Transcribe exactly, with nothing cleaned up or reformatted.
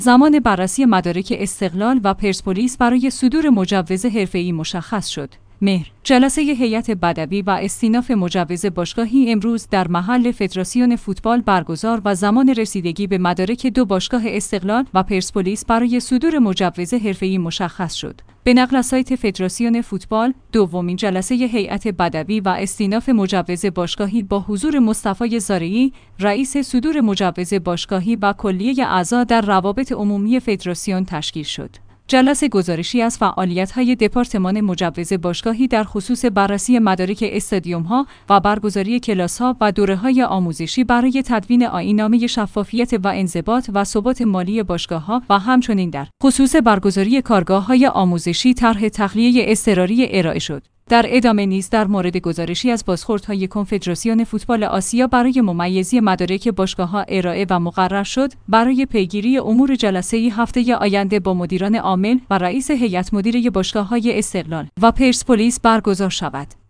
زمان بررسی مدارک استقلال و پرسپولیس برای صدور مجوز حرفه‌ای مشخص شد. مهر جلسه هیئت بدوی و استیناف مجوز باشگاهی امروز در محل فدراسیون فوتبال برگزار و زمان رسیدگی به مدارک دو باشگاه استقلال و پرسپولیس برای صدور مجوز حرفه‌ای مشخص شد. به نقل از سایت فدراسیون فوتبال، دومین جلسه هیئت بدوی و استیناف مجوز باشگاهی با حضور مصطفی زارعی، رئیس صدور مجوز باشگاهی و کلیه اعضا در روابط عمومی فدراسیون تشکیل شد. جلسه گزارشی از فعالیت‌های دپارتمان مجوز باشگاهی در خصوص بررسی مدارک استادیوم‌ها و برگزاری کلاس‌ها و دوره‌های آموزشی برای تدوین آیین‌نامه شفافیت و انضباط و ثبات مالی باشگاه‌ها و همچنین در خصوص برگزاری کارگاه‌های آموزشی طرح تخلیه اضطراری ارائه شد. در ادامه نیز در مورد گزارشی از بازخوردهای کنفدراسیون فوتبال آسیا برای ممیزی مدارک باشگاه‌ها ارائه و مقرر شد برای پیگیری امور جلسه هفته آینده با مدیران عامل و رئیس هیئت مدیره باشگاه‌های استقلال و پرسپولیس برگزار شود.